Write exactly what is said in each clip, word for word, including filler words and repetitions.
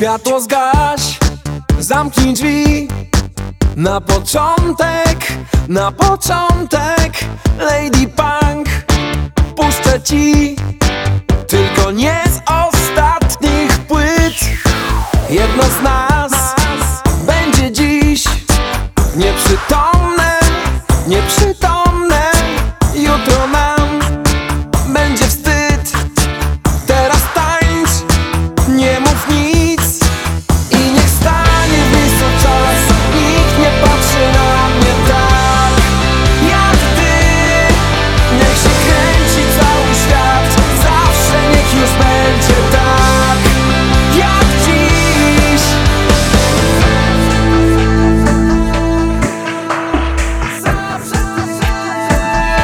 Światło zgaś, zamknij drzwi. Na początek, na początek Lady Punk puszczę ci, tylko nie z ostatnich płyt. Jedno z nas będzie dziś nieprzytomne, nieprzytomne. Jutro nam będzie wstyd. Teraz tańcz, nie mów nic i niech stanie blisko czas. Nikt nie patrzy na mnie tak jak ty. Niech się kręci cały świat, zawsze niech już będzie tak jak dziś.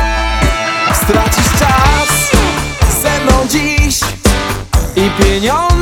Stracisz czas ze mną dziś i pieniądze